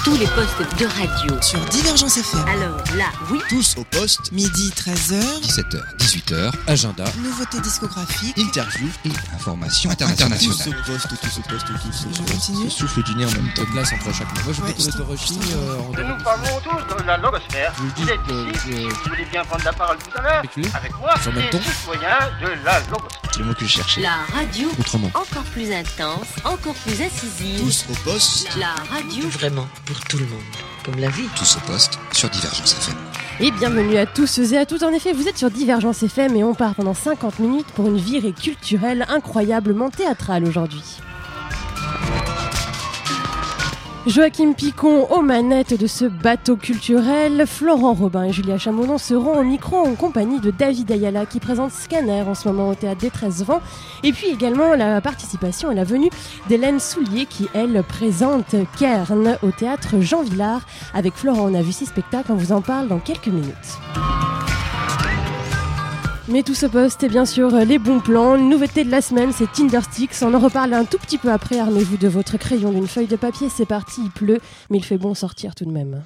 tous les postes de radio. Sur Divergence FM. Alors là, oui. Tous au poste. Midi 13h. 17h, 18h, agenda. Nouveautés discographiques. Interview et information internationale. Tous au poste. Je continue. Souffle du nez en même temps. De glace entre chaque mot. Moi, je Ouais, peux te Rochi en début. Nous parlons tous de la logosphère. Je Vous dis êtes que ici, vous voulez bien prendre la parole tout à l'heure, Avec lui. avec moi, Sur le même les ton. citoyens de la logosphère. C'est le mot que je cherchais. La radio, Autrement. encore plus intense, encore plus incisive. Tous au poste. La radio, Vraiment, pour tout le monde. Comme la vie. Tous au poste sur Divergence FM. Et bienvenue à tous et à toutes. En effet, vous êtes sur Divergence FM et on part pendant 50 minutes pour une virée culturelle incroyablement théâtrale aujourd'hui. Joachim Picon aux manettes de ce bateau culturel. Florent Robin et Julia Chamonon seront au micro en compagnie de David Ayala qui présente Scanner en ce moment au théâtre des 13 Vents. Et puis également la participation et la venue d'Hélène Soulier qui, elle, présente Kern au théâtre Jean Villard. Avec Florent, on a vu 6 spectacles, on vous en parle dans quelques minutes. Mais tout ce poste et bien sûr les bons plans. Une nouveauté de la semaine, c'est Tindersticks. On en reparle un tout petit peu après. Armez-vous de votre crayon, d'une feuille de papier. C'est parti, il pleut, mais il fait bon sortir tout de même.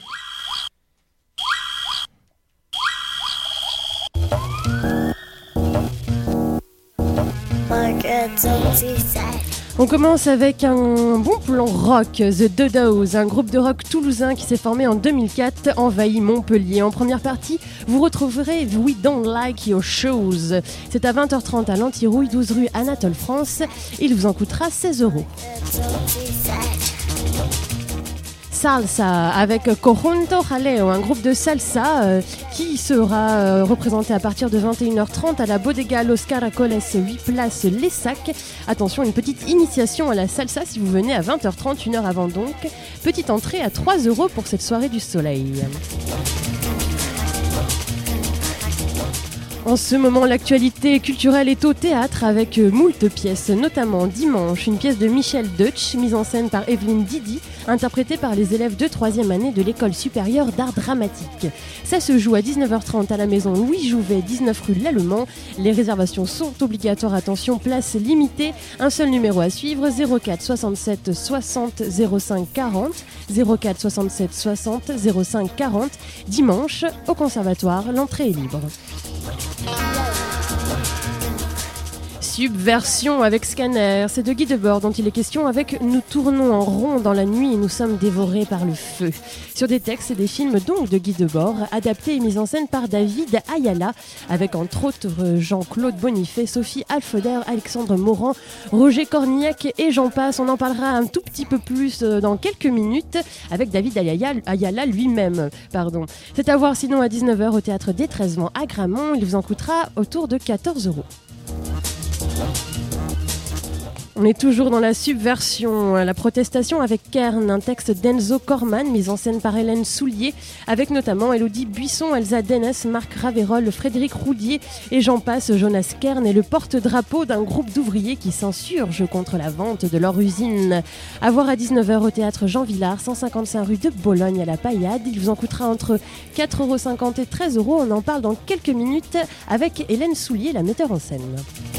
On commence avec un bon plan rock, The Dodos, un groupe de rock toulousain qui s'est formé en 2004, envahit Montpellier. En première partie, vous retrouverez We Don't Like Your Shoes. C'est à 20h30 à l'Antirouille, 12 rue Anatole France. Il vous en coûtera 16 €. Salsa avec Conjunto Jaleo, un groupe de salsa qui sera représenté à partir de 21h30 à la Bodega Los Caracoles, 8 places Les Sacs. Attention, une petite initiation à la salsa si vous venez à 20h30, une heure avant donc. Petite entrée à 3 € pour cette soirée du soleil. En ce moment, l'actualité culturelle est au théâtre avec moult pièces, notamment dimanche, une pièce de Michel Deutsch, mise en scène par Evelyne Didi, interprétée par les élèves de 3e année de l'École supérieure d'art dramatique. Ça se joue à 19h30 à la maison Louis Jouvet, 19 rue Lallemand. Les réservations sont obligatoires, attention, place limitée. Un seul numéro à suivre, 04 67 60 05 40, 04 67 60 05 40. Dimanche, au conservatoire, l'entrée est libre. Subversion avec Scanner, c'est de Guy Debord dont il est question avec Nous tournons en rond dans la nuit et nous sommes dévorés par le feu. Sur des textes et des films donc de Guy Debord, adaptés et mis en scène par David Ayala, avec entre autres Jean-Claude Bonifay, Sophie Alfoder, Alexandre Morand, Roger Cornillac et j'en passe. On en parlera un tout petit peu plus dans quelques minutes avec David Ayala lui-même. C'est à voir sinon à 19h au théâtre des 13 Vents à Gramont. Il vous en coûtera autour de 14 €. On est toujours dans la subversion, la protestation avec Kern, un texte d'Enzo Corman, mis en scène par Hélène Soulier, avec notamment Élodie Buisson, Elsa Dennes, Marc Ravérol, Frédéric Roudier et j'en passe. Jonas Kern est le porte-drapeau d'un groupe d'ouvriers qui s'insurgent contre la vente de leur usine. À voir à 19h au théâtre Jean Villard, 155 rue de Bologne à la Paillade. Il vous en coûtera entre 4,50 € et 13 €. On en parle dans quelques minutes avec Hélène Soulier, la metteur en scène.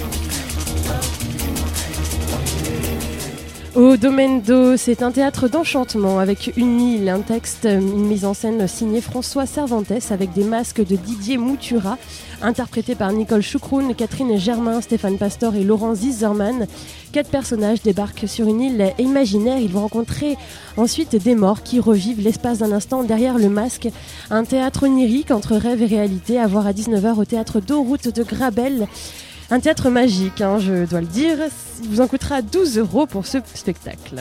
Au Domaine d'eau, c'est un théâtre d'enchantement avec une île, un texte, une mise en scène signée François Cervantes avec des masques de Didier Moutura, interprétés par Nicole Choucroune, Catherine Germain, Stéphane Pastor et Laurent Zizerman. 4 personnages débarquent sur une île imaginaire. Ils vont rencontrer ensuite des morts qui revivent l'espace d'un instant derrière le masque. Un théâtre onirique entre rêve et réalité, à voir à 19h au théâtre d'eau, route de Grabel. Un théâtre magique, je dois le dire. Il vous en coûtera 12 € pour ce spectacle.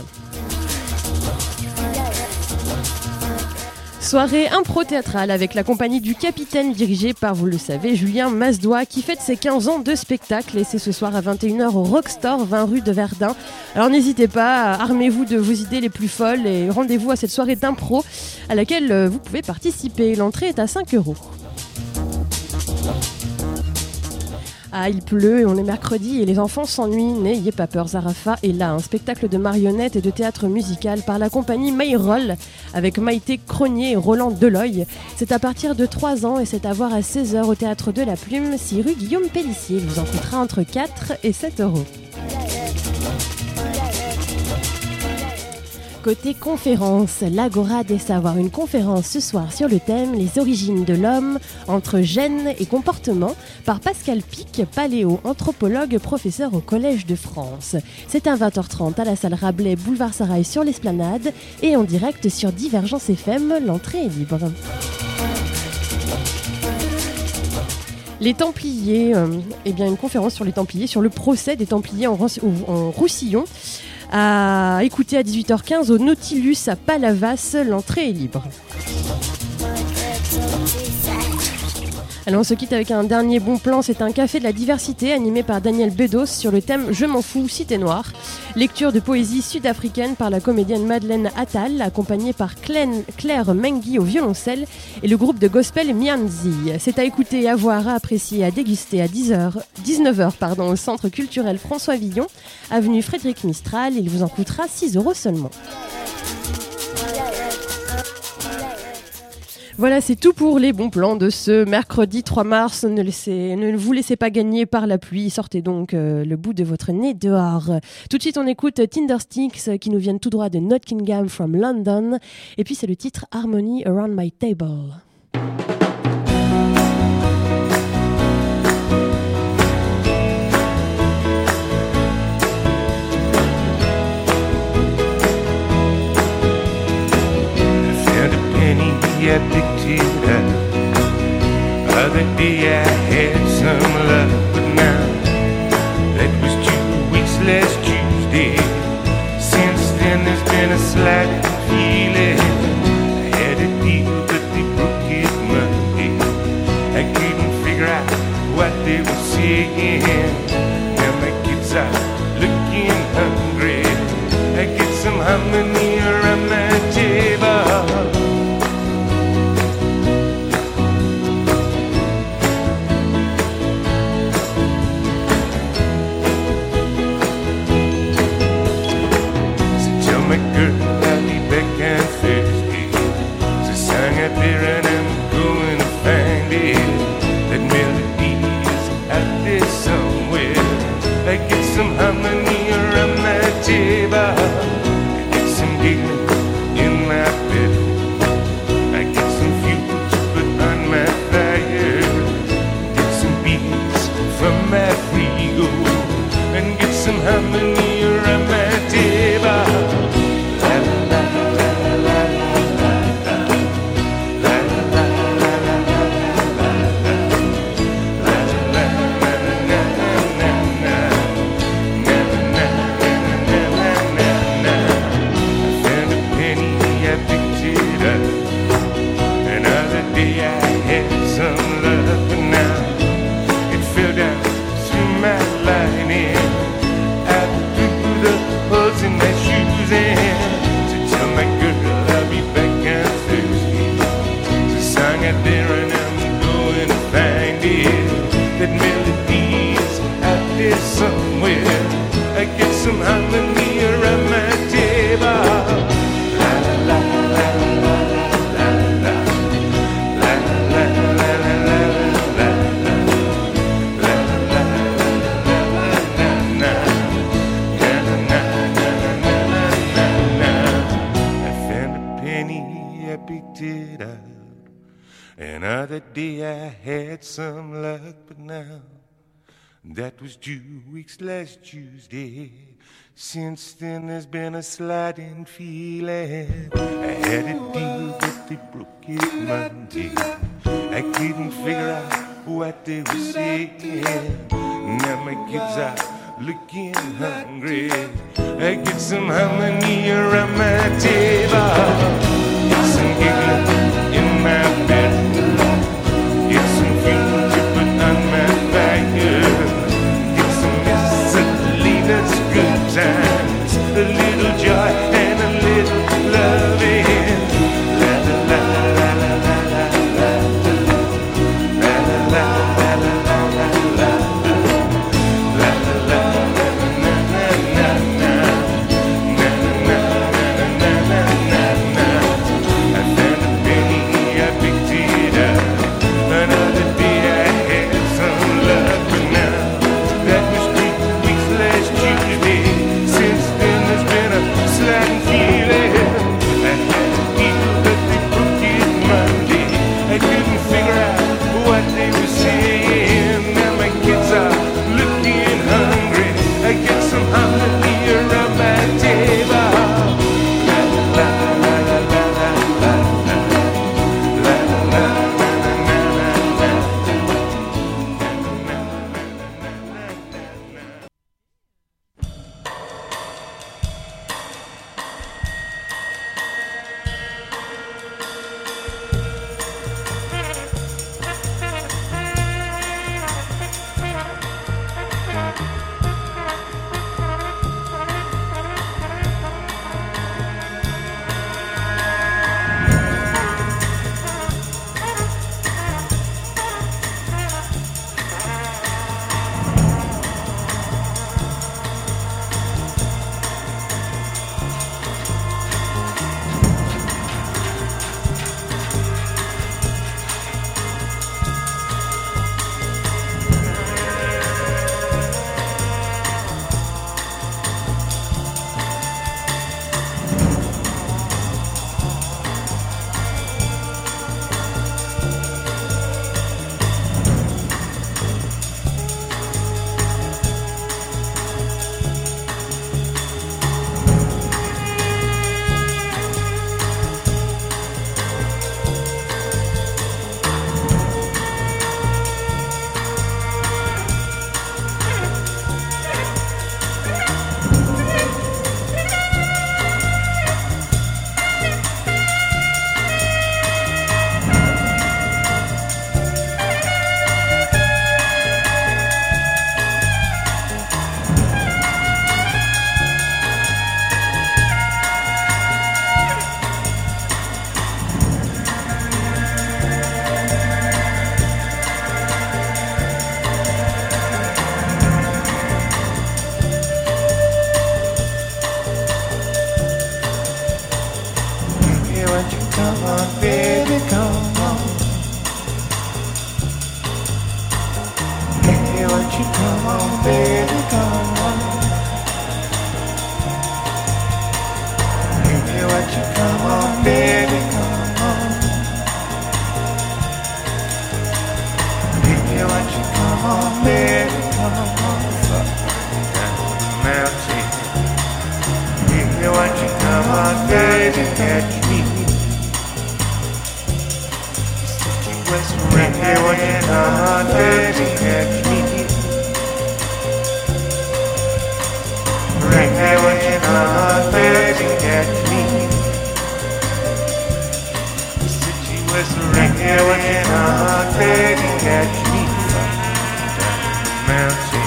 Soirée impro-théâtrale avec la compagnie du Capitaine dirigée par, vous le savez, Julien Masdois qui fête ses 15 ans de spectacle et c'est ce soir à 21h au Rockstore, 20 rue de Verdun. Alors n'hésitez pas, armez-vous de vos idées les plus folles et rendez-vous à cette soirée d'impro à laquelle vous pouvez participer. L'entrée est à 5 €. Ah, il pleut et on est mercredi et les enfants s'ennuient. N'ayez pas peur, Zarafa est là. Un spectacle de marionnettes et de théâtre musical par la compagnie Mayroll avec Maïté Cronier et Roland Deloy. C'est à partir de 3 ans et c'est à voir à 16h au théâtre de la Plume, 6 rue Guillaume Pellissier. Il vous en coûtera entre 4 et 7 €. Côté conférence, l'Agora des Savoirs, une conférence ce soir sur le thème « Les origines de l'homme entre gènes et comportement » par Pascal Pic, paléo, anthropologue, professeur au Collège de France. C'est à 20h30 à la salle Rabelais, boulevard Sarail sur l'Esplanade et en direct sur Divergence FM, l'entrée est libre. Les Templiers, une conférence sur les Templiers, sur le procès des Templiers en Roussillon, à écouter à 18h15 au Nautilus à Palavas, l'entrée est libre. Alors on se quitte avec un dernier bon plan, c'est un café de la diversité animé par Daniel Bedos sur le thème « Je m'en fous, cité noire ». Lecture de poésie sud-africaine par la comédienne Madeleine Attal, accompagnée par Claire Mengi au violoncelle et le groupe de gospel Mianzi. C'est à écouter, à voir, à apprécier, à déguster à 19h au Centre culturel François Villon, avenue Frédéric Mistral. Il vous en coûtera 6 € seulement. Voilà, c'est tout pour les bons plans de ce mercredi 3 mars. Ne vous laissez pas gagner par la pluie. Sortez donc le bout de votre nez dehors. Tout de suite, on écoute Tindersticks qui nous viennent tout droit de Nottingham from London. Et puis, c'est le titre Harmony Around My Table. Addicted. Other day I had some love, but now that was 2 weeks last Tuesday. Since then there's been a slight feeling. I had a deal, but they broke it Monday. I couldn't figure out what they were saying. Now my kids are looking hungry. I get some harmony around my table. And I'm going to find it. That melody is out there somewhere. I get some harmony around my table. I get some digging in my bed. I get some fuel to put on my fire. Get some beats from my frigo. And get some harmony around my table. Some harmony around my table. La la la la la la la la la la la I found a penny, I picked it up. Another day I had some luck, but now that was 2 weeks last Tuesday. Since then there's been a sliding feeling. I had a deal, but they broke it Monday. I couldn't figure out what they were saying. Now my kids are looking hungry. I get some harmony around my table. Get some giggling in my bed. Get some fuel to put on my fire. Good times, a little joy and a little loving. La la la la la la la la la la la la la la I found a penny, I picked it up. Another day I had some luck. you come on, baby, come on. Baby, won't you come on, baby, come on. Baby, won't you come on, baby, come on. Fuck down the mountain. Baby, won't you come on, baby, catch me. Baby, won't you come on, baby, catch me. Baby, won't you come on, baby, catch me. The city was reggae, won't you come on, baby, catch me. Down the mountain.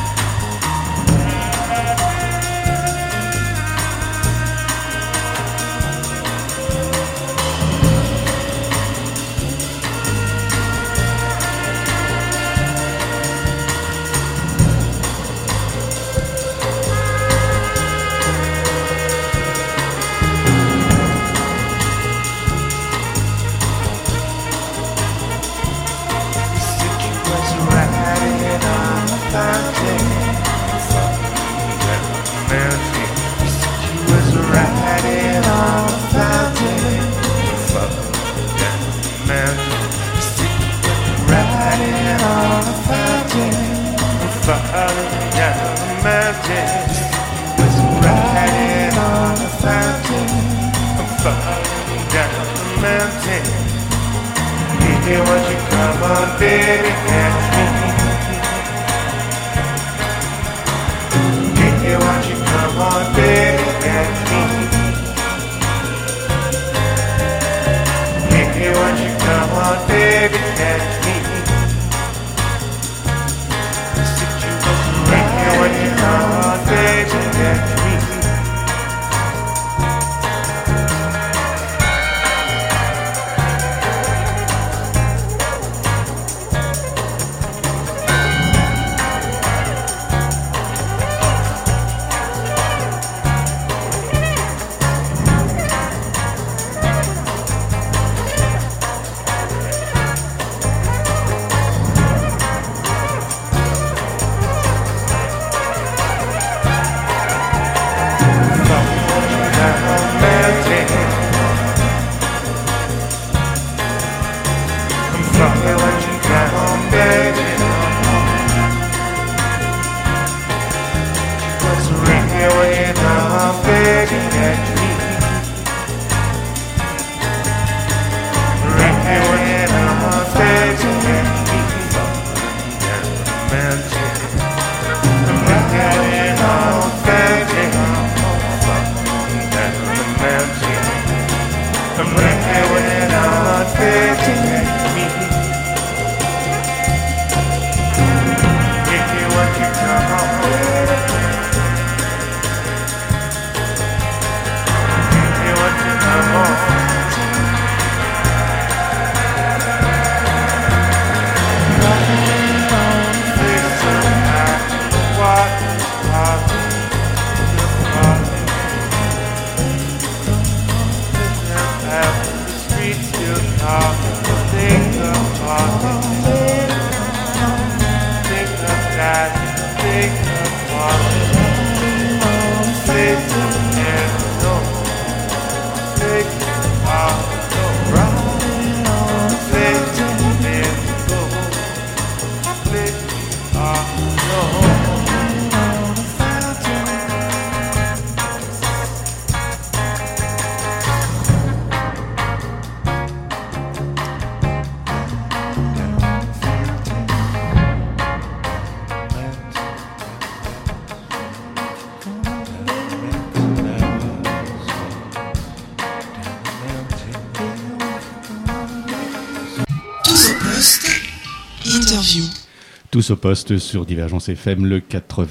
Tous au poste sur Divergence FM, le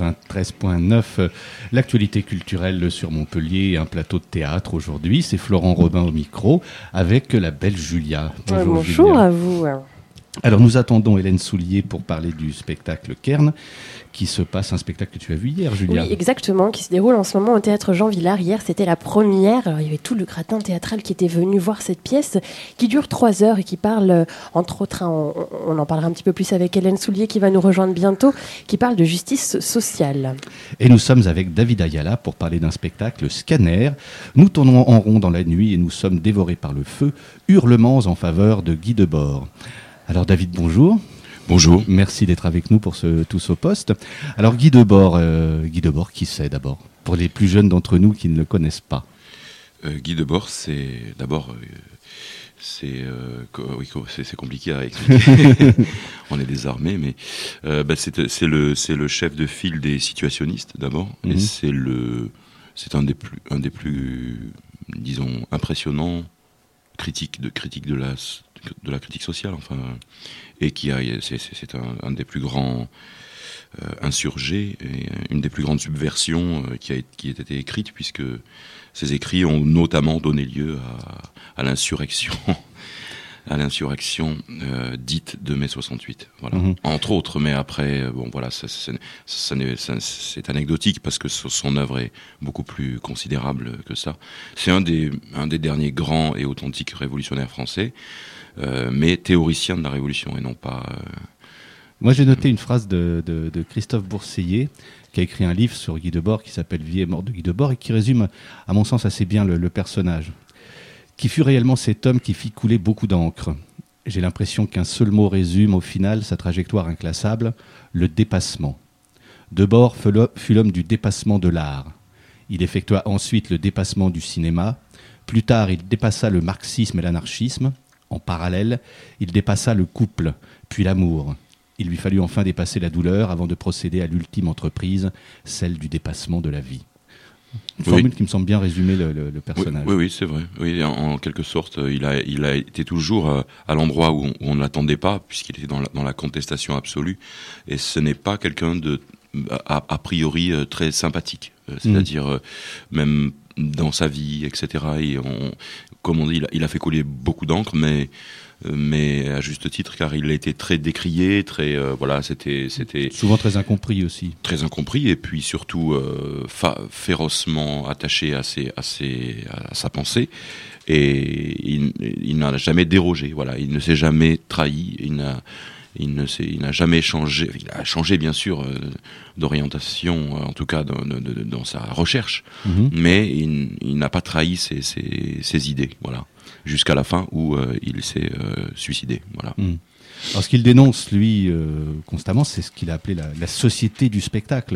93.9. L'actualité culturelle sur Montpellier, un plateau de théâtre aujourd'hui. C'est Florent Robin au micro avec la belle Julia. Bonjour Julia. À vous. Alors nous attendons Hélène Soulier pour parler du spectacle Kern, qui se passe, un spectacle que tu as vu hier, Julia. Oui, exactement, qui se déroule en ce moment au Théâtre Jean Villard. Hier, c'était la première. Alors, il y avait tout le gratin théâtral qui était venu voir cette pièce, qui dure 3 heures et qui parle, entre autres, on en parlera un petit peu plus avec Hélène Soulier, qui va nous rejoindre bientôt, qui parle de justice sociale. Et nous sommes avec David Ayala pour parler d'un spectacle Scanner. Nous tournons en rond dans la nuit et nous sommes dévorés par le feu, hurlements en faveur de Guy Debord. Alors David, bonjour. Bonjour. Merci d'être avec nous pour Tous au poste. Alors Guy Debord, qui c'est d'abord? Pour les plus jeunes d'entre nous qui ne le connaissent pas. Guy Debord, c'est compliqué à expliquer. On est désarmé, mais c'est le chef de file des situationnistes d'abord, et c'est un des plus disons impressionnants critiques de la critique sociale, enfin, et c'est un des plus grands insurgés et une des plus grandes subversions qui a été écrite, puisque ces écrits ont notamment donné lieu à l'insurrection dite de mai 68, voilà. Entre autres, mais après, c'est anecdotique parce que son œuvre est beaucoup plus considérable que ça. C'est un des derniers grands et authentiques révolutionnaires français, mais théoricien de la Révolution et non pas... Moi, j'ai noté une phrase de Christophe Bourseillet, qui a écrit un livre sur Guy Debord qui s'appelle « Vie et mort de Guy Debord » et qui résume, à mon sens, assez bien le personnage. Qui fut réellement cet homme qui fit couler beaucoup d'encre. J'ai l'impression qu'un seul mot résume au final sa trajectoire inclassable, le dépassement. Debord fut l'homme du dépassement de l'art. Il effectua ensuite le dépassement du cinéma. Plus tard, il dépassa le marxisme et l'anarchisme. En parallèle, il dépassa le couple, puis l'amour. Il lui fallut enfin dépasser la douleur avant de procéder à l'ultime entreprise, celle du dépassement de la vie. Une formule qui me semble bien résumer le personnage. Oui, c'est vrai. Oui, en quelque sorte, il a été toujours à l'endroit où on ne l'attendait pas, puisqu'il était dans la contestation absolue. Et ce n'est pas quelqu'un de a priori très sympathique. C'est-à-dire, même dans sa vie, etc. Comme on dit, il a fait couler beaucoup d'encre, mais à juste titre, car il a été très décrié, c'était souvent très incompris aussi. Très incompris, et puis surtout férocement attaché à sa pensée, et il n'a jamais dérogé. Voilà, il ne s'est jamais trahi. Il n'a jamais changé. Il a changé bien sûr d'orientation, en tout cas dans sa recherche, mais il n'a pas trahi ses idées. Voilà. Jusqu'à la fin où il s'est suicidé. Voilà. Alors ce qu'il dénonce, lui, constamment, c'est ce qu'il a appelé la société du spectacle.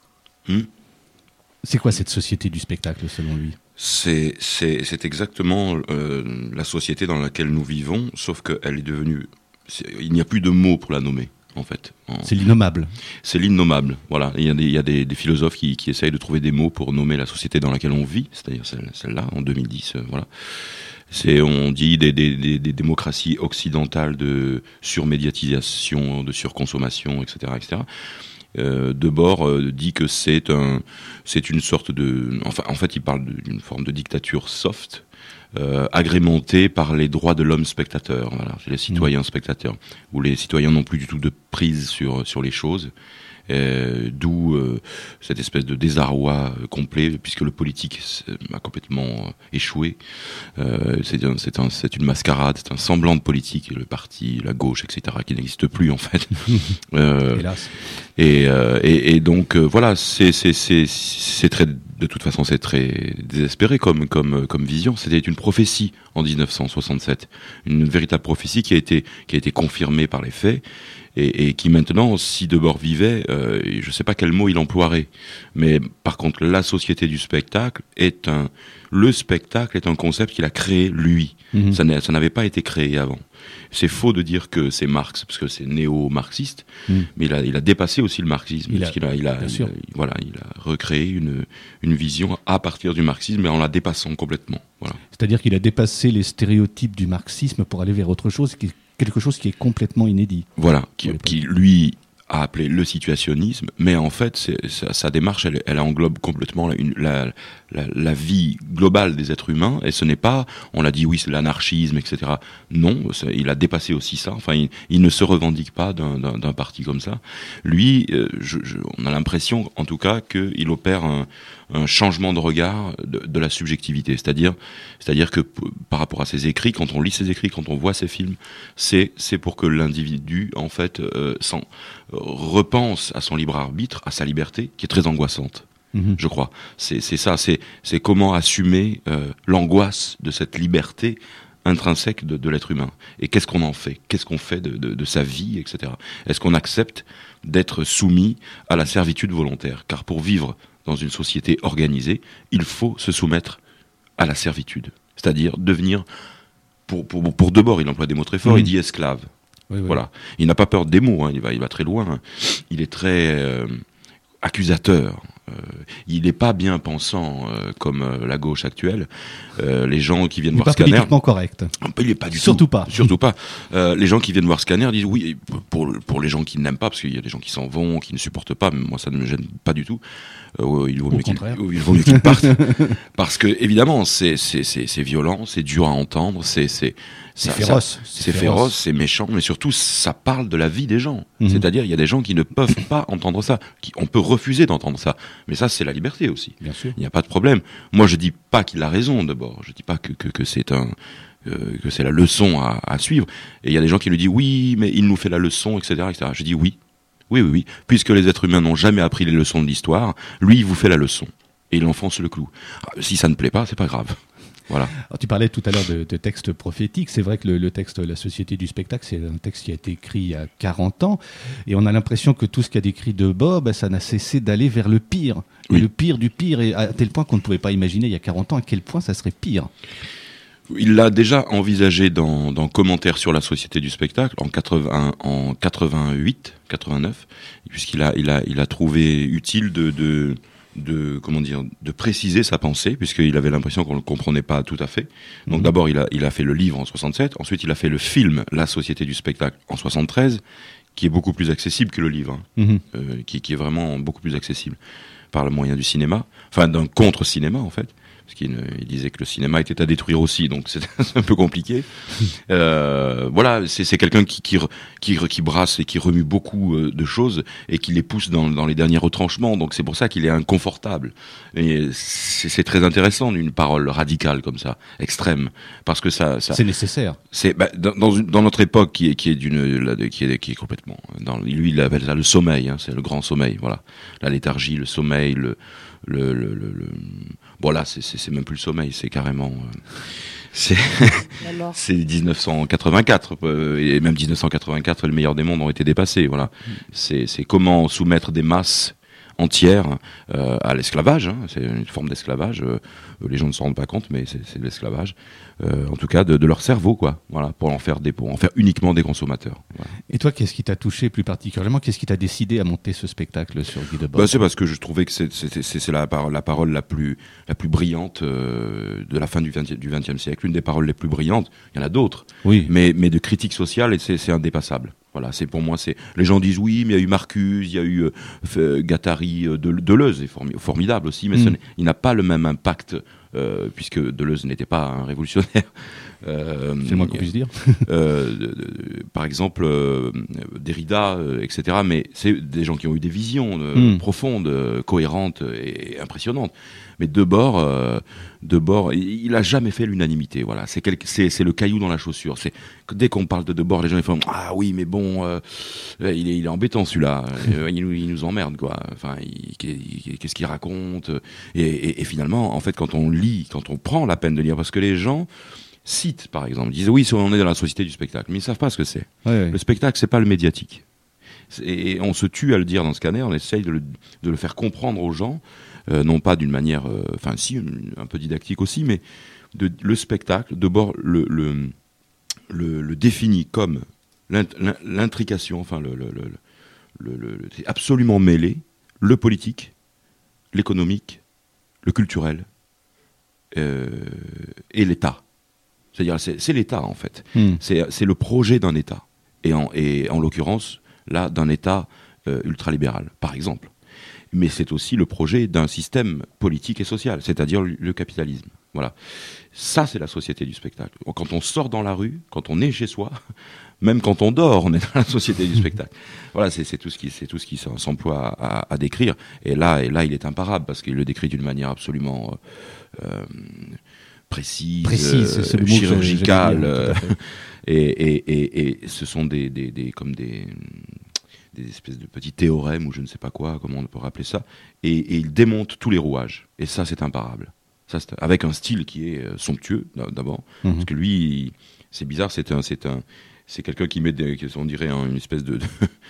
C'est quoi cette société du spectacle, selon lui ? C'est exactement la société dans laquelle nous vivons, sauf qu'elle est devenue... Il n'y a plus de mots pour la nommer, en fait. C'est l'innommable. C'est l'innommable, voilà. Il y a des philosophes qui essayent de trouver des mots pour nommer la société dans laquelle on vit, c'est-à-dire celle-là, en 2010, voilà. On dit des démocraties occidentales de surmédiatisation, de surconsommation, etc., etc. Debord dit que c'est une sorte de... En fait, il parle d'une forme de dictature soft, agrémentée par les droits de l'homme spectateur, voilà, les citoyens spectateurs, où les citoyens n'ont plus du tout de prise sur les choses. D'où cette espèce de désarroi complet, puisque le politique a complètement échoué. C'est une mascarade, c'est un semblant de politique, le parti, la gauche, etc., qui n'existe plus en fait. Hélas. Et donc voilà, c'est très, de toute façon, c'est très désespéré comme vision. C'était une prophétie en 1967, une véritable prophétie qui a été confirmée par les faits. Et qui maintenant, si Debord vivait, je ne sais pas quel mot il emploierait, mais par contre, la société du spectacle le spectacle est un concept qu'il a créé lui. Ça n'avait pas été créé avant. C'est faux de dire que c'est Marx, parce que c'est néo-marxiste, mais il a dépassé aussi le marxisme, puisqu'il a recréé une vision à partir du marxisme, mais en la dépassant complètement. Voilà. C'est-à-dire qu'il a dépassé les stéréotypes du marxisme pour aller vers autre chose, quelque chose qui est complètement inédit. Voilà, qui lui a appelé le situationnisme, mais en fait, sa démarche, elle englobe complètement la vie globale des êtres humains, et ce n'est pas, on l'a dit, oui, c'est l'anarchisme, etc. Non, il a dépassé aussi ça. Enfin, il ne se revendique pas d'un parti comme ça. Lui, on a l'impression, en tout cas, qu'il opère un changement de regard de la subjectivité. C'est-à-dire que par rapport à ses écrits, quand on lit ses écrits, quand on voit ses films, c'est pour que l'individu, en fait, repense à son libre arbitre, à sa liberté, qui est très angoissante. Je crois. C'est ça, c'est comment assumer l'angoisse de cette liberté intrinsèque de l'être humain. Et qu'est-ce qu'on en fait ? Qu'est-ce qu'on fait de sa vie, etc. Est-ce qu'on accepte d'être soumis à la servitude volontaire ? Car pour vivre dans une société organisée, il faut se soumettre à la servitude. C'est-à-dire devenir, pour Debord, il emploie des mots très forts, il dit esclave. Oui. Voilà. Il n'a pas peur des mots, hein. Il va très loin. Il est très accusateur. Il n'est pas bien pensant comme la gauche actuelle. Les gens qui viennent voir Scanner, politiquement correct. Il n'est pas du surtout tout. Pas. Surtout pas. Les gens qui viennent voir Scanner disent oui. Pour les gens qui n'aiment pas, parce qu'il y a des gens qui s'en vont, qui ne supportent pas. Mais moi, ça ne me gêne pas du tout. Il vaut mieux qu'ils partent. Parce que évidemment, c'est violent, c'est dur à entendre, c'est féroce, c'est méchant, mais surtout ça parle de la vie des gens. C'est-à-dire, il y a des gens qui ne peuvent pas entendre ça, on peut refuser d'entendre ça. Mais ça, c'est la liberté aussi. Bien sûr. Il n'y a pas de problème. Moi, je dis pas qu'il a raison d'abord. Je dis pas que c'est que c'est la leçon à suivre. Et il y a des gens qui lui disent oui, mais il nous fait la leçon, etc., etc. Je dis oui. Puisque les êtres humains n'ont jamais appris les leçons de l'histoire, lui, il vous fait la leçon. Et il enfonce le clou. Si ça ne plaît pas, c'est pas grave. Voilà. Alors, tu parlais tout à l'heure de textes prophétiques. C'est vrai que le texte La Société du spectacle, c'est un texte qui a été écrit il y a 40 ans. Et on a l'impression que tout ce qu'a décrit Debord, ça n'a cessé d'aller vers le pire. Oui. Et le pire du pire, et à tel point qu'on ne pouvait pas imaginer il y a 40 ans à quel point ça serait pire. Il l'a déjà envisagé dans Commentaires sur la société du spectacle en 88, 89, puisqu'il a trouvé utile de préciser sa pensée, puisqu'il avait l'impression qu'on ne le comprenait pas tout à fait. Donc d'abord, il a fait le livre en 67, ensuite il a fait le film La Société du spectacle en 73, qui est beaucoup plus accessible que le livre, qui est vraiment beaucoup plus accessible par le moyen du cinéma, enfin d'un contre-cinéma en fait. Parce qu'il disait que le cinéma était à détruire aussi, donc c'est un peu compliqué. Voilà, c'est quelqu'un qui brasse et qui remue beaucoup de choses et qui les pousse dans les derniers retranchements. Donc c'est pour ça qu'il est inconfortable. Et c'est très intéressant d'une parole radicale comme ça, extrême, parce que ça c'est nécessaire. C'est dans notre époque qui est complètement. Lui il appelle ça le sommeil, hein, c'est le grand sommeil. Voilà, la léthargie, le sommeil, bon là c'est même plus le sommeil, c'est carrément c'est 1984 et même 1984 le meilleur des mondes ont été dépassés. Voilà, c'est comment soumettre des masses entières à l'esclavage, hein. C'est une forme d'esclavage, les gens ne s'en rendent pas compte, mais c'est de l'esclavage, en tout cas de leur cerveau, quoi. Voilà, pour en faire uniquement des consommateurs. Voilà. Et toi, qu'est-ce qui t'a touché plus particulièrement ? Qu'est-ce qui t'a décidé à monter ce spectacle sur Guy Debord ? C'est parce que je trouvais que c'est la parole la plus brillante de la fin du XXe siècle, une des paroles les plus brillantes. Il y en a d'autres, oui, mais de critique sociale, et c'est indépassable. Voilà, c'est pour moi, les gens disent oui, mais il y a eu Marcuse, il y a eu Guattari, Deleuze est formidable aussi, mais il n'a pas le même impact, puisque Deleuze n'était pas un révolutionnaire. C'est le moins qu'on puisse dire. Par exemple, Derrida, etc. Mais c'est des gens qui ont eu des visions profondes, cohérentes et impressionnantes. Mais Debord, il a jamais fait l'unanimité. Voilà, c'est le caillou dans la chaussure. C'est que dès qu'on parle de Debord, les gens ils font ah oui, mais bon, il est embêtant celui-là. Il nous emmerde quoi. Enfin, qu'est-ce qu'il raconte et finalement, en fait, quand on prend la peine de lire, parce que les gens citent, par exemple, disent oui, on est dans la société du spectacle, mais ils savent pas ce que c'est. Ouais. Le spectacle, c'est pas le médiatique. Et on se tue à le dire dans Scanner, on essaye de le faire comprendre aux gens, non pas d'une manière, un peu didactique aussi, mais le spectacle, d'abord le définit comme l'intrication, enfin c'est absolument mêlé, le politique, l'économique, le culturel et l'État. C'est-à-dire, c'est l'État, en fait. C'est le projet d'un État. Et en l'occurrence, là, d'un État ultralibéral, par exemple. Mais c'est aussi le projet d'un système politique et social, c'est-à-dire le capitalisme. Voilà. Ça, c'est la société du spectacle. Quand on sort dans la rue, quand on est chez soi, même quand on dort, on est dans la société du spectacle. Voilà, c'est tout ce qui s'emploie à décrire. Et là, il est imparable parce qu'il le décrit d'une manière absolument précise, c'est le mot chirurgicale. Et ce sont comme des espèces de petits théorèmes ou je ne sais pas quoi, comment on peut rappeler ça. Et il démonte tous les rouages. Et ça, c'est imparable. Ça, avec un style qui est somptueux d'abord, parce que lui, c'est bizarre, c'est quelqu'un qui met, on dirait une espèce de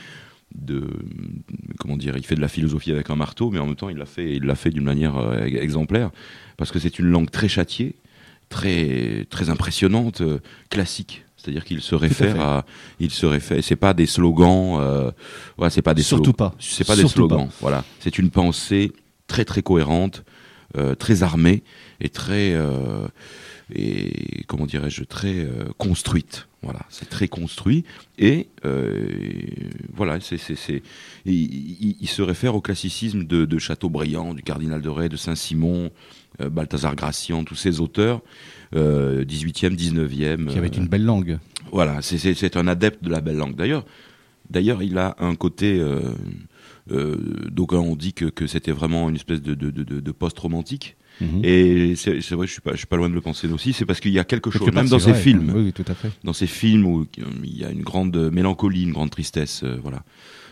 comment dire, il fait de la philosophie avec un marteau, mais en même temps il l'a fait d'une manière exemplaire, parce que c'est une langue très châtiée, très très impressionnante, classique. C'est-à-dire qu'il se réfère c'est pas des slogans, c'est pas des surtout slogans, pas, c'est pas des slogans, voilà, c'est une pensée très très cohérente, très armée et très comment dirais-je, très construite. Voilà, c'est très construit et voilà, il se réfère au classicisme de Chateaubriand, du Cardinal de Rais, de Saint-Simon, Balthazar Gracian, tous ces auteurs 18e, 19e. Qui avait une belle langue. Voilà, c'est un adepte de la belle langue. D'ailleurs, il a un côté. D'aucuns ont dit que c'était vraiment une espèce de post-romantique. Et c'est vrai, je suis pas loin de le penser aussi. C'est parce qu'il y a quelque chose, même dans ses films, oui, tout à fait. Dans ces films où il y a une grande mélancolie, une grande tristesse, voilà,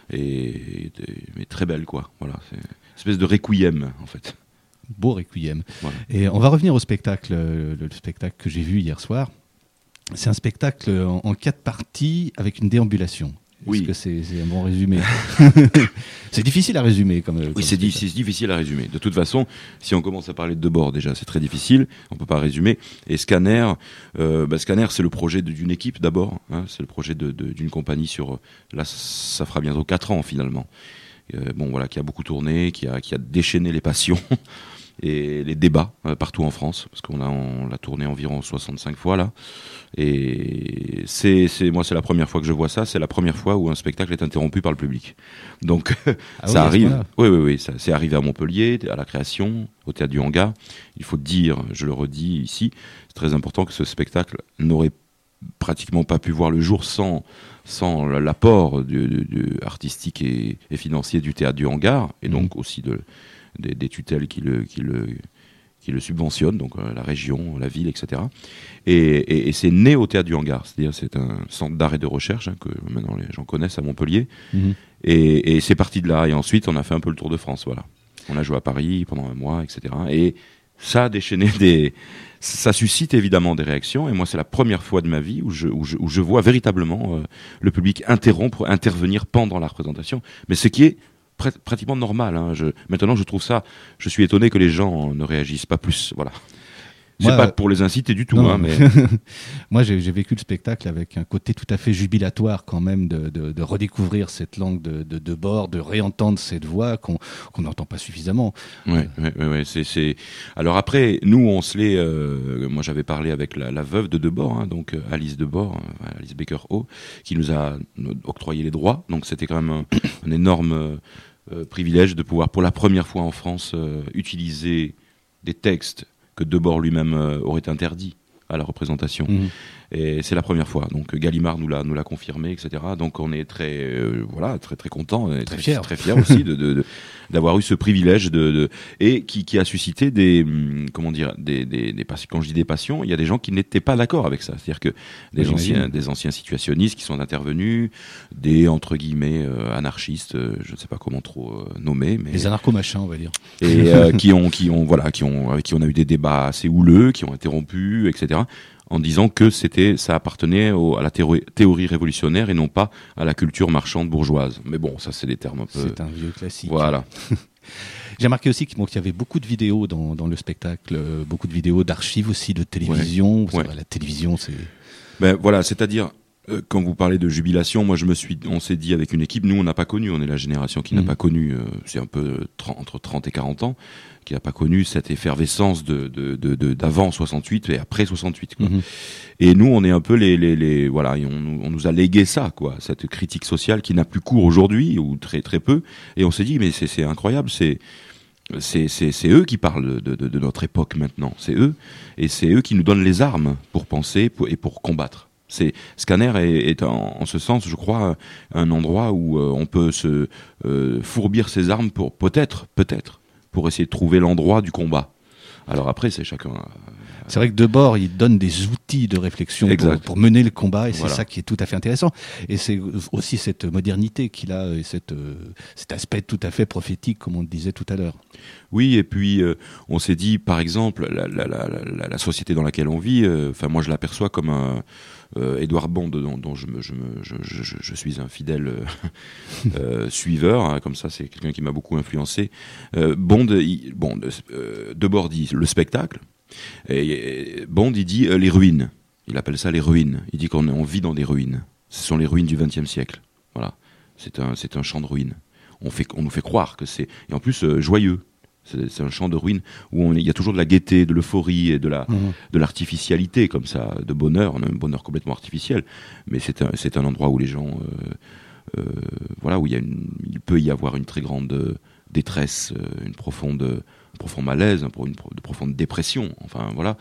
mais très belle, quoi. Voilà, c'est une espèce de requiem, en fait. Beau requiem. Voilà. Et on va revenir au spectacle, le spectacle que j'ai vu hier soir. C'est un spectacle en 4 parties avec une déambulation. Oui. Est-ce que c'est un bon résumé? C'est difficile à résumer. Oui, c'est difficile à résumer. De toute façon, si on commence à parler de Debord, déjà, c'est très difficile. On peut pas résumer. Et Scanner, Scanner, c'est le projet d'une équipe d'abord. Hein, c'est le projet d'une compagnie sur. Là, ça fera bientôt 4 ans finalement. Voilà, qui a beaucoup tourné, qui a déchaîné les passions et les débats partout en France, parce qu'on l'a tourné environ 65 fois là. Et c'est la première fois que je vois ça. C'est la première fois où un spectacle est interrompu par le public. Donc ça arrive. Oui, ça c'est arrivé à Montpellier, à la Création, au Théâtre du Hangar. Il faut dire, je le redis ici, c'est très important que ce spectacle n'aurait pratiquement pas pu voir le jour sans l'apport artistique et financier du Théâtre du Hangar, et donc aussi des tutelles qui le subventionnent, donc la région, la ville, etc. Et c'est né au Théâtre du Hangar, c'est-à-dire c'est un centre d'art et de recherche que maintenant les gens connaissent à Montpellier, et c'est parti de là, et ensuite on a fait un peu le tour de France, voilà. On a joué à Paris pendant un mois, etc. Et ça a déchaîné ça suscite évidemment des réactions, et moi c'est la première fois de ma vie où je vois véritablement le public intervenir pendant la représentation, mais ce qui est pratiquement normal. Hein. Maintenant, je trouve ça. Je suis étonné que les gens ne réagissent pas plus. Voilà. C'est pas pour les inciter du tout. Non, hein, mais moi, j'ai vécu le spectacle avec un côté tout à fait jubilatoire quand même de redécouvrir cette langue de Debord, de réentendre cette voix qu'on n'entend pas suffisamment. Ouais. C'est. Alors après, nous, on se l'est. Moi, j'avais parlé avec la veuve de Debord, hein, donc Alice Debord, Alice Baker-Haugh, qui nous a octroyé les droits. Donc c'était quand même un énorme privilège de pouvoir, pour la première fois en France, utiliser des textes que Debord lui-même aurait interdit à la représentation. Et c'est la première fois. Donc Gallimard nous l'a confirmé, etc. Donc on est très très content, et très fier aussi d'avoir eu ce privilège et qui a suscité des passions. Quand je dis des passions, il y a des gens qui n'étaient pas d'accord avec ça. C'est-à-dire que des anciens situationnistes qui sont intervenus, des entre guillemets anarchistes, je ne sais pas comment trop nommer, mais les anarcho-machins, on va dire. Et avec qui on a eu des débats assez houleux, qui ont interrompu, etc. En disant que ça appartenait à la théorie révolutionnaire et non pas à la culture marchande bourgeoise. Mais bon, ça c'est des termes un peu... C'est un vieux classique. Voilà. J'ai remarqué aussi qu'il y avait beaucoup de vidéos dans le spectacle, beaucoup de vidéos d'archives aussi, de télévision. Ouais. La télévision, c'est... Ben voilà, c'est-à-dire... Quand vous parlez de jubilation, moi on s'est dit avec une équipe, nous on n'a pas connu, on est la génération qui n'a pas connu, c'est un peu entre 30 et 40 ans, qui n'a pas connu cette effervescence d'avant 68 et après 68. Quoi. Et nous on est un peu les voilà, et on nous a légué ça, quoi, cette critique sociale qui n'a plus cours aujourd'hui ou très très peu. Et on s'est dit mais c'est incroyable, c'est eux qui parlent de notre époque maintenant, c'est eux, et c'est eux qui nous donnent les armes pour penser et pour combattre. Scanner est en ce sens, je crois, un endroit où on peut se fourbir ses armes pour peut-être, pour essayer de trouver l'endroit du combat. Alors après, c'est chacun. C'est vrai que Debord, il donne des outils de réflexion pour mener le combat, et c'est ça qui est tout à fait intéressant. Et c'est aussi cette modernité qu'il a, et cet aspect tout à fait prophétique, comme on le disait tout à l'heure. Oui, et puis on s'est dit, par exemple, la société dans laquelle on vit, moi je l'aperçois comme un Édouard Bond, dont je suis un fidèle suiveur, hein, comme ça, c'est quelqu'un qui m'a beaucoup influencé. Debord dit le spectacle. Et Bond, il dit les ruines. Il appelle ça les ruines. Il dit qu'on vit dans des ruines. Ce sont les ruines du XXe siècle. Voilà. C'est un champ de ruines. On nous fait croire que c'est, et en plus joyeux. C'est un champ de ruines où il y a toujours de la gaieté, de l'euphorie et de l'artificialité, comme ça, de bonheur. On a un bonheur complètement artificiel. Mais c'est un endroit où les gens, voilà, où il peut y avoir une très grande détresse, un profond malaise, de profonde dépression. Enfin voilà,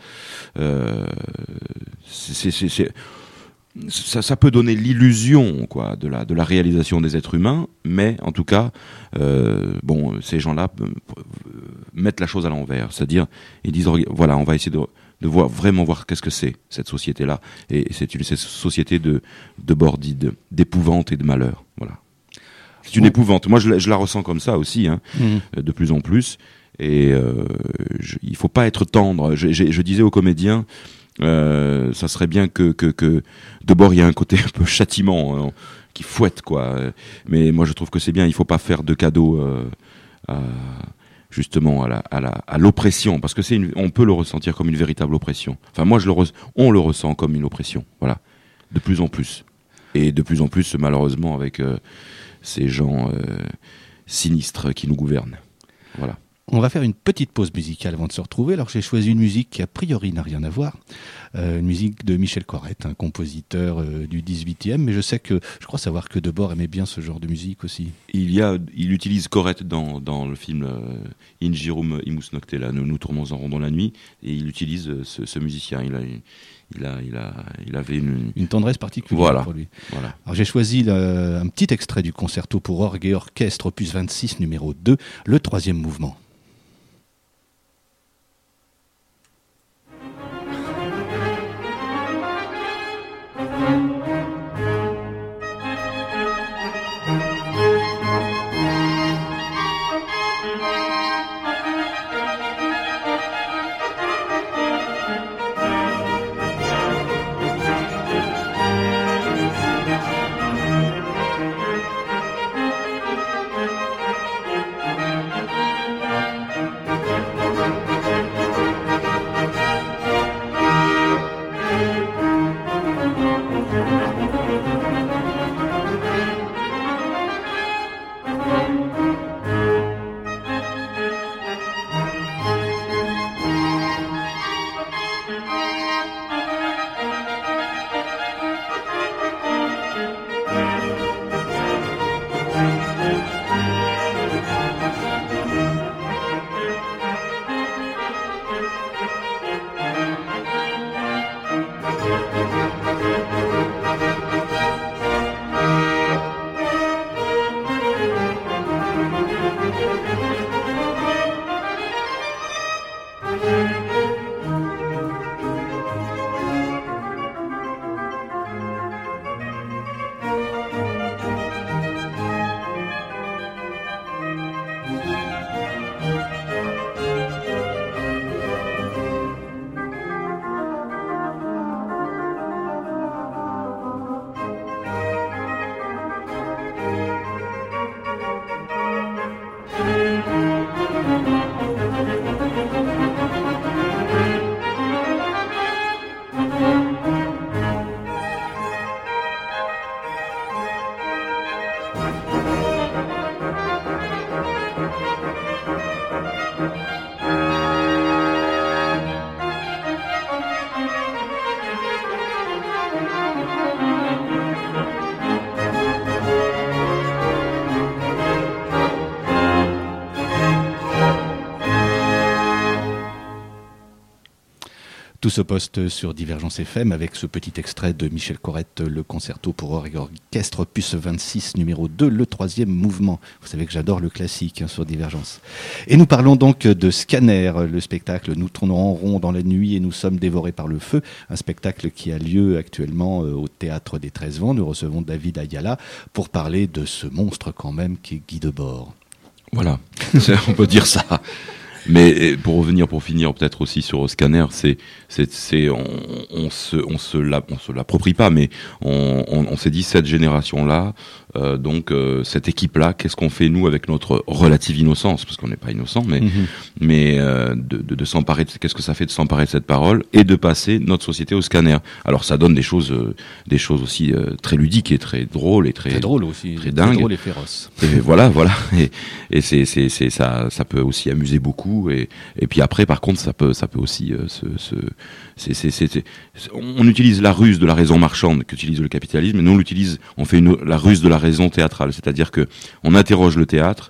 ça peut donner l'illusion, quoi, de la réalisation des êtres humains, mais en tout cas, ces gens-là mettent la chose à l'envers, c'est-à-dire ils disent voilà, on va essayer de vraiment voir qu'est-ce que c'est cette société-là, et c'est une société de bordide, d'épouvante et de malheur. Voilà. C'est une épouvante. Moi, je la ressens comme ça aussi, hein, de plus en plus. Et il faut pas être tendre. Je disais aux comédiens, ça serait bien que Debord, il y a un côté un peu châtiment, qui fouette, quoi. Mais moi, je trouve que c'est bien. Il faut pas faire de cadeaux justement à l'oppression, parce que on peut le ressentir comme une véritable oppression. Enfin, moi, on le ressent comme une oppression. Voilà, de plus en plus, et de plus en plus, malheureusement, avec ces gens sinistres qui nous gouvernent. Voilà. On va faire une petite pause musicale avant de se retrouver. Alors j'ai choisi une musique qui a priori n'a rien à voir, une musique de Michel Corrette, un compositeur du 18e, mais je crois savoir que Debord aimait bien ce genre de musique aussi. Il utilise Corrette dans le film Ingirum Imus Nocte, là, nous tournons en rond dans la nuit, et il utilise ce musicien. Il avait une tendresse particulière pour lui. Voilà. Alors j'ai choisi un petit extrait du concerto pour orgue et orchestre opus 26 numéro 2, le 3e mouvement. Tout se poste sur Divergence FM avec ce petit extrait de Michel Corrette, le concerto pour orchestre opus 26 numéro 2, le 3e mouvement. Vous savez que j'adore le classique sur Divergence. Et nous parlons donc de Scanner, le spectacle. Nous tournons en rond dans la nuit et nous sommes dévorés par le feu. Un spectacle qui a lieu actuellement au Théâtre des 13 Vents. Nous recevons David Ayala pour parler de ce monstre quand même qui est Guy Debord. Voilà, on peut dire ça. Mais pour finir peut-être aussi sur Scanner, on se l'approprie pas, mais on s'est dit cette génération-là, cette équipe-là, qu'est-ce qu'on fait nous avec notre relative innocence, parce qu'on n'est pas innocent, mais de s'emparer, qu'est-ce que ça fait de s'emparer de cette parole et de passer notre société au Scanner. Alors ça donne des choses aussi très ludiques et très drôles et très drôle aussi, très dingues, très drôle et féroce. Et voilà, et c'est ça peut aussi amuser beaucoup. Et puis après, par contre, ça peut aussi on utilise la ruse de la raison marchande qu'utilise le capitalisme, et nous on fait la ruse de la raison théâtrale, c'est-à-dire que on interroge le théâtre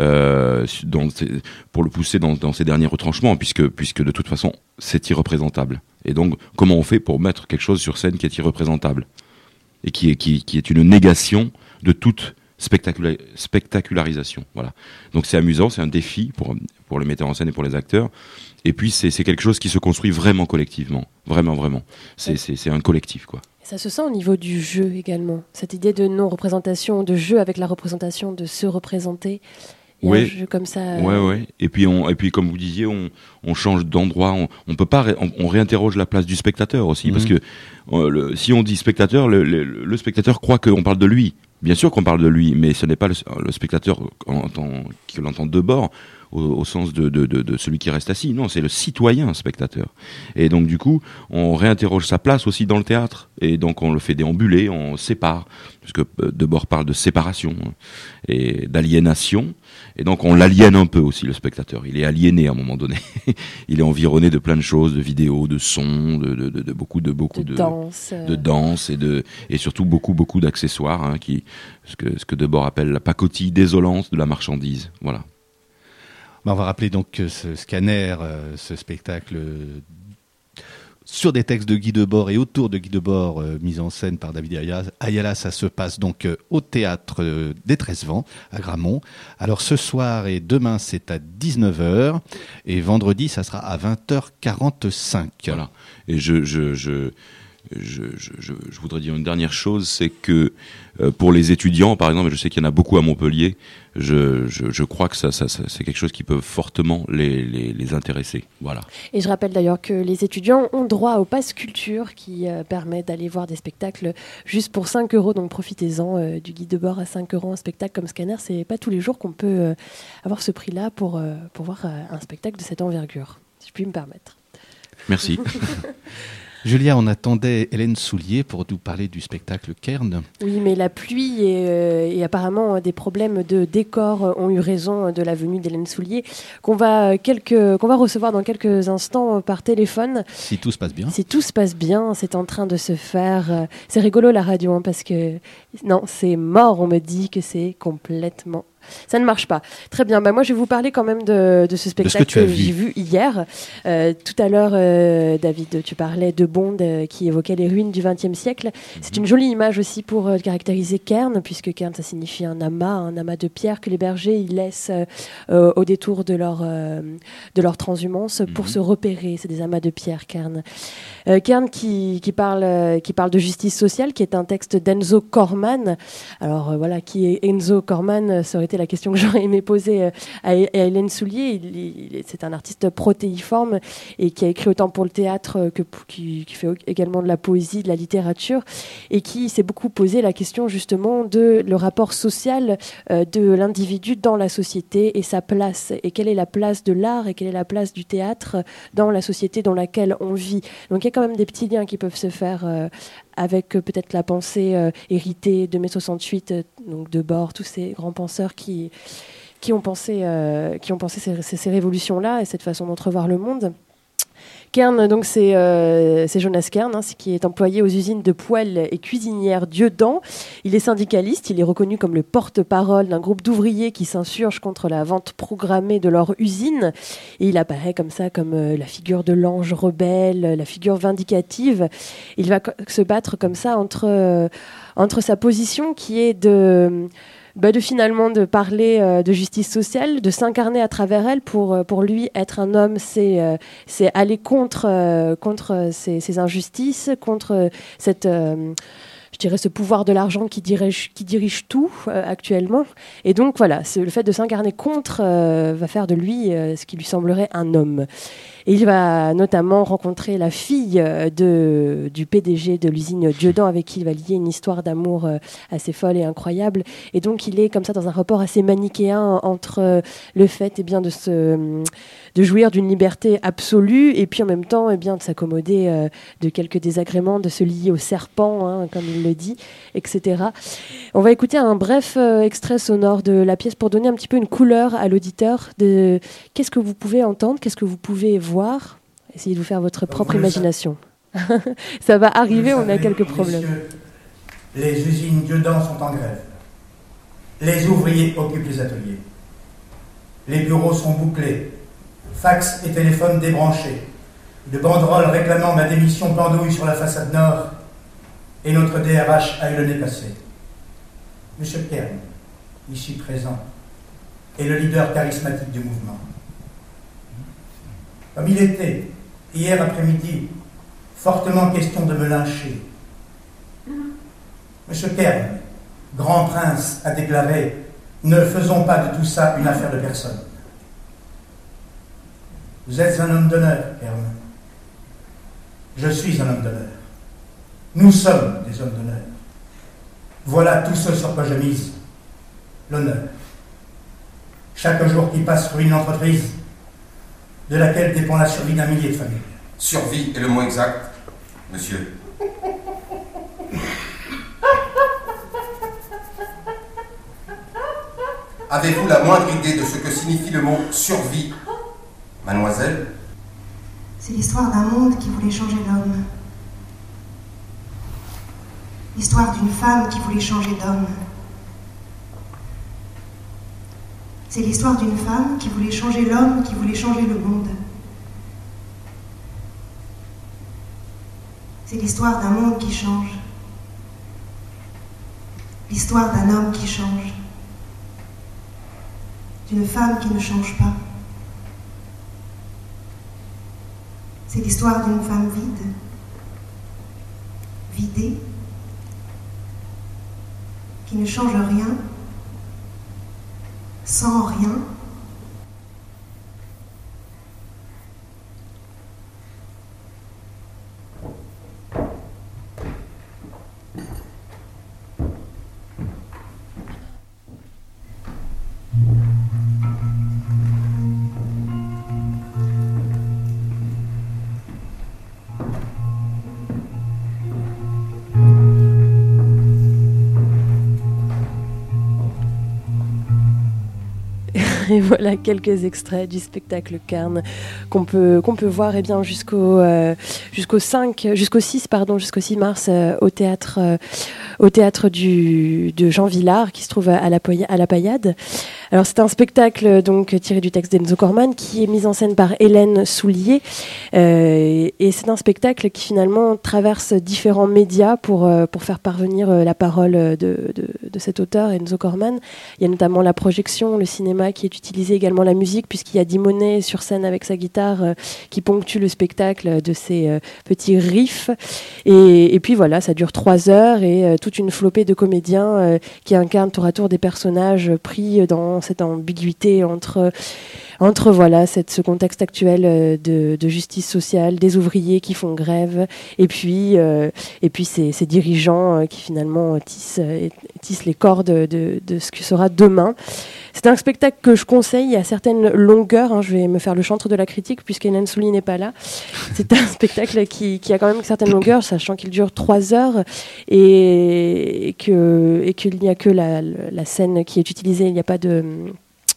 pour le pousser dans ses derniers retranchements, puisque de toute façon c'est irreprésentable. Et donc comment on fait pour mettre quelque chose sur scène qui est irreprésentable et qui est une négation de toute spectacularisation. Voilà. Donc c'est amusant, c'est un défi pour le metteur en scène et pour les acteurs. Et puis c'est quelque chose qui se construit vraiment collectivement, vraiment. C'est un collectif, quoi. Ça se sent au niveau du jeu également, cette idée de non-représentation, de jeu avec la représentation, de se représenter. Il y a un jeu comme ça. Ouais. Et puis comme vous disiez, on change d'endroit, on peut pas, on réinterroge la place du spectateur aussi, parce que si on dit spectateur, le spectateur croit qu'on parle de lui. Bien sûr qu'on parle de lui, mais ce n'est pas le spectateur qui l'entend de bord, au sens de celui qui reste assis. Non, c'est le citoyen spectateur. Et donc du coup, on réinterroge sa place aussi dans le théâtre. Et donc on le fait déambuler, on sépare, parce que Debord parle de séparation et d'aliénation. Et donc on l'aliène un peu aussi, le spectateur. Il est aliéné à un moment donné. Il est environné de plein de choses, de vidéos, de sons, de beaucoup de danse et surtout beaucoup d'accessoires, ce que Debord appelle la pacotille désolante de la marchandise. Voilà. On va rappeler donc ce Scanner, ce spectacle sur des textes de Guy Debord et autour de Guy Debord, mis en scène par David Ayala. Ça se passe donc au Théâtre des 13 Vents à Gramont. Alors ce soir et demain c'est à 19h et vendredi ça sera à 20h45. Voilà. Et je voudrais dire une dernière chose, c'est que pour les étudiants, par exemple, je sais qu'il y en a beaucoup à Montpellier, je crois que ça c'est quelque chose qui peut fortement les intéresser. Voilà. Et je rappelle d'ailleurs que les étudiants ont droit au pass culture qui permet d'aller voir des spectacles juste pour 5 €, donc profitez-en du Guy Debord à 5 € un spectacle comme Scanner. C'est pas tous les jours qu'on peut avoir ce prix-là pour voir un spectacle de cette envergure, si je puis me permettre. Merci. Julia, on attendait Hélène Soulier pour nous parler du spectacle Kern. Oui, mais la pluie et apparemment des problèmes de décor ont eu raison de la venue d'Hélène Soulier, qu'on va recevoir dans quelques instants par téléphone. Si tout se passe bien. Si tout se passe bien, c'est en train de se faire. C'est rigolo la radio, parce que non, c'est mort. On me dit que c'est complètement. Ça ne marche pas. Très bien. Moi, je vais vous parler quand même de ce spectacle que j'ai vu hier. Tout à l'heure, David, tu parlais de Bond qui évoquait les ruines du XXe siècle. C'est une jolie image aussi pour caractériser Kern, puisque Kern, ça signifie un amas de pierres que les bergers ils laissent au détour de leur transhumance pour se repérer. C'est des amas de pierres, Kern. Kern qui parle de justice sociale, qui est un texte d'Enzo Corman. Alors voilà, qui est Enzo Corman? Ça aurait été la question que j'aurais aimé poser à Hélène Soulier. C'est un artiste protéiforme et qui a écrit autant pour le théâtre qui fait également de la poésie, de la littérature, et qui s'est beaucoup posé la question justement de le rapport social de l'individu dans la société et sa place, et quelle est la place de l'art et quelle est la place du théâtre dans la société dans laquelle on vit. Donc il y a quand même des petits liens qui peuvent se faire avec peut-être la pensée héritée de mai 68, donc Debord, tous ces grands penseurs qui qui ont pensé ces révolutions-là et cette façon d'entrevoir le monde. Kern, donc c'est Jonas Kern, qui est employé aux usines de poêles et cuisinières Dieudan. Il est syndicaliste, il est reconnu comme le porte-parole d'un groupe d'ouvriers qui s'insurgent contre la vente programmée de leur usine. Et il apparaît comme ça, comme la figure de l'ange rebelle, la figure vindicative. Il va se battre comme ça entre sa position qui est de finalement de parler de justice sociale, de s'incarner à travers elle. Pour lui, être un homme, c'est aller contre ces injustices, contre je dirais ce pouvoir de l'argent qui dirige tout actuellement. Et donc voilà, le fait de s'incarner contre va faire de lui ce qui lui semblerait un homme. Et il va notamment rencontrer la fille du PDG de l'usine Dieudan, avec qui il va lier une histoire d'amour assez folle et incroyable. Et donc il est comme ça dans un rapport assez manichéen entre le fait de jouir d'une liberté absolue et puis en même temps de s'accommoder de quelques désagréments, de se lier au serpent, comme il le dit, etc. On va écouter un bref extrait sonore de la pièce pour donner un petit peu une couleur à l'auditeur de qu'est-ce que vous pouvez entendre, qu'est-ce que vous pouvez voir. Essayez de vous faire votre propre imagination. Ça va arriver, on a quelques problèmes. Messieurs, les usines Dieudan sont en grève. Les ouvriers occupent les ateliers. Les bureaux sont bouclés. Fax et téléphone débranchés. De banderoles réclamant ma démission pendouille sur la façade nord. Et notre DRH a eu le nez passé. Monsieur Kern, ici présent, est le leader charismatique du mouvement. Comme il était, hier après-midi, fortement question de me lyncher. Monsieur Kern, grand prince, a déclaré « Ne faisons pas de tout ça une affaire de personne. » Vous êtes un homme d'honneur, Kern. Je suis un homme d'honneur. Nous sommes des hommes d'honneur. Voilà tout ce sur quoi je mise. L'honneur. Chaque jour qui passe pour une entreprise de laquelle dépend la survie d'un millier de familles. Survie est le mot exact, monsieur. Avez-vous la moindre idée de ce que signifie le mot survie, mademoiselle? C'est l'histoire d'un monde qui voulait changer l'homme. L'histoire d'une femme qui voulait changer d'homme. C'est l'histoire d'une femme qui voulait changer l'homme, qui voulait changer le monde. C'est l'histoire d'un monde qui change. L'histoire d'un homme qui change. D'une femme qui ne change pas. C'est l'histoire d'une femme vide. Vidée. Qui ne change rien. Sans rien. Et voilà quelques extraits du spectacle Kern qu'on peut voir jusqu'au 6 mars au théâtre de Jean Villard qui se trouve à la Paillade. Alors c'est un spectacle donc tiré du texte d'Enzo Corman qui est mis en scène par Hélène Soulier et c'est un spectacle qui finalement traverse différents médias pour faire parvenir la parole de cet auteur Enzo Corman. Il y a notamment la projection, le cinéma qui est utilisé, également la musique puisqu'il y a Dimonet sur scène avec sa guitare qui ponctue le spectacle de ces petits riffs et puis voilà, ça dure 3 heures et toute une flopée de comédiens qui incarnent tour à tour des personnages pris dans cette ambiguïté entre voilà ce contexte actuel de justice sociale, des ouvriers qui font grève et puis ces dirigeants qui finalement tissent les cordes de ce que sera demain. C'est un spectacle que je conseille à certaines longueurs, je vais me faire le chantre de la critique puisqu'Hélène Soulier n'est pas là. C'est un spectacle qui a quand même une certaine longueur, sachant qu'il dure 3 heures et qu'il n'y a que la scène qui est utilisée, il n'y a pas de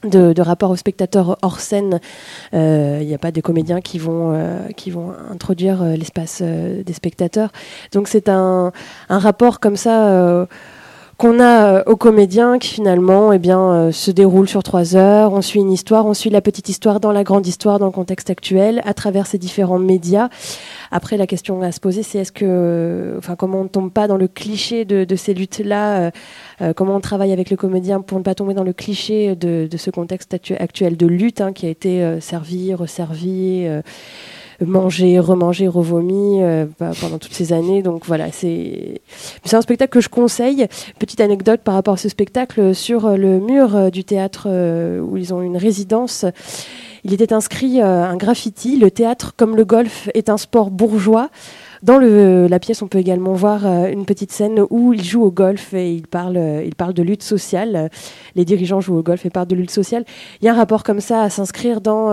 de rapport aux spectateurs hors scène. Il n'y a pas des comédiens qui vont introduire l'espace des spectateurs. Donc c'est un rapport comme ça qu'on a aux comédiens qui finalement se déroule sur 3 heures. On suit une histoire, on suit la petite histoire dans la grande histoire, dans le contexte actuel, à travers ces différents médias. Après, la question à se poser, c'est comment on ne tombe pas dans le cliché de ces luttes-là, comment on travaille avec le comédien pour ne pas tomber dans le cliché de ce contexte actuel de lutte qui a été servi, resservi, mangé, remangé, revomi pendant toutes ces années. Donc voilà, c'est un spectacle que je conseille. Petite anecdote par rapport à ce spectacle, sur le mur du théâtre où ils ont une résidence, il était inscrit un graffiti: le théâtre comme le golf est un sport bourgeois. Dans la pièce, on peut également voir une petite scène où ils jouent au golf et ils parlent de lutte sociale. Les dirigeants jouent au golf et parlent de lutte sociale. Il y a un rapport comme ça à s'inscrire dans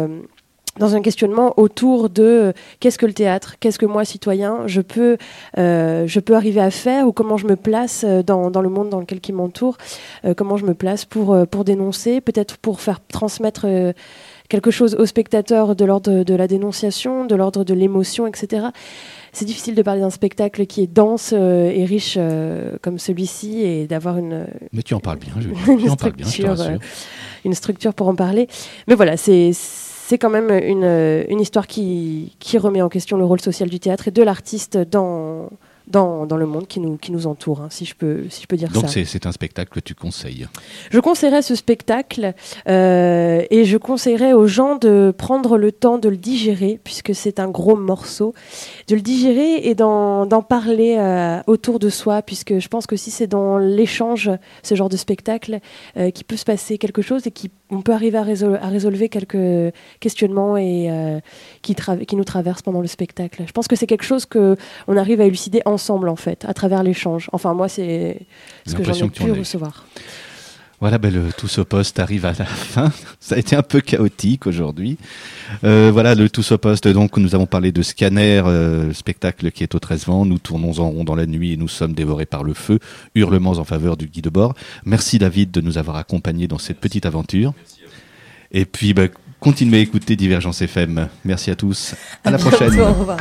un questionnement autour de qu'est-ce que le théâtre, qu'est-ce que moi, citoyen, je peux arriver à faire, ou comment je me place dans le monde dans lequel qui m'entoure, comment je me place pour dénoncer, peut-être pour faire transmettre quelque chose aux spectateurs de l'ordre de la dénonciation, de l'ordre de l'émotion, etc. C'est difficile de parler d'un spectacle qui est dense et riche comme celui-ci et d'avoir une... Mais tu en parles bien, tu en parles bien, je te rassure. Une structure pour en parler. Mais voilà, c'est quand même une histoire qui remet en question le rôle social du théâtre et de l'artiste dans le monde qui nous entoure, si je peux dire ça. Donc c'est un spectacle que tu conseilles. Je conseillerais ce spectacle et je conseillerais aux gens de prendre le temps de le digérer, puisque c'est un gros morceau, de le digérer et d'en parler autour de soi, puisque je pense que si c'est dans l'échange, ce genre de spectacle, qui peut se passer quelque chose et on peut arriver à résolver quelques questionnements et qui nous traversent pendant le spectacle. Je pense que c'est quelque chose qu'on arrive à élucider ensemble, en fait, à travers l'échange. Enfin, moi, c'est ce que j'en ai pu recevoir. Voilà, le Tous au poste arrive à la fin. Ça a été un peu chaotique aujourd'hui. Voilà, le Tous au poste, donc nous avons parlé de Scanner, spectacle qui est au 13 vents. Nous tournons en rond dans la nuit et nous sommes dévorés par le feu. Hurlements en faveur du Guy Debord. Merci David de nous avoir accompagnés dans cette petite aventure. Et puis, continuez à écouter Divergence FM. Merci à tous. À la prochaine. Bientôt, au revoir.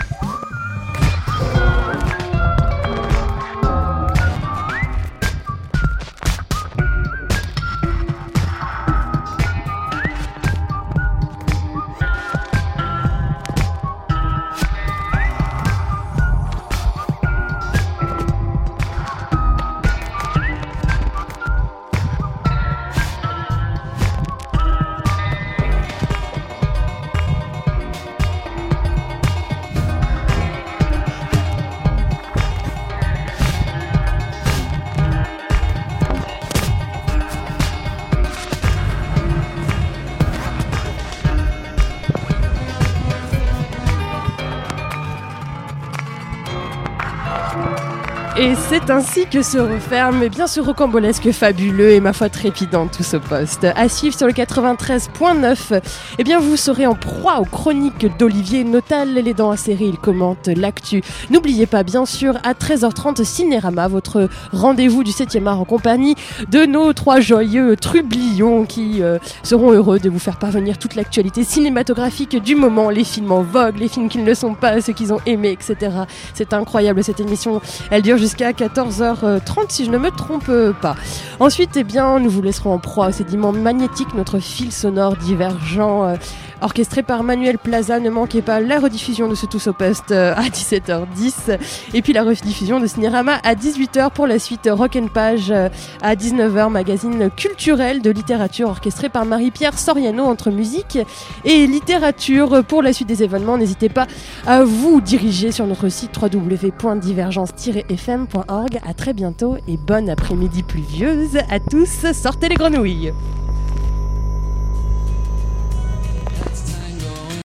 Et c'est ainsi que se referme bien ce rocambolesque fabuleux et ma foi trépidant Tous au poste. À suivre sur le 93.9, eh bien vous serez en proie aux chroniques d'Olivier Notal, les dents acérées, il commente l'actu. N'oubliez pas bien sûr à 13h30 Cinérama, votre rendez-vous du 7e art en compagnie de nos 3 joyeux trublions qui seront heureux de vous faire parvenir toute l'actualité cinématographique du moment, les films en vogue, les films qui ne le sont pas, ceux qu'ils ont aimés, etc. C'est incroyable cette émission, elle dure jusqu'à 14h30 si je ne me trompe pas. Ensuite, eh bien, nous vous laisserons en proie au sédiment magnétique, notre fil sonore divergent, orchestré par Manuel Plaza. Ne manquez pas la rediffusion de ce Tous au poste à 17h10 et puis la rediffusion de Cinérama à 18h pour la suite Rock & Page à 19h, magazine culturel de littérature orchestré par Marie-Pierre Soriano entre musique et littérature. Pour la suite des événements, n'hésitez pas à vous diriger sur notre site www.divergence-fm.org. À très bientôt et bonne après-midi pluvieuse à tous. Sortez les grenouilles.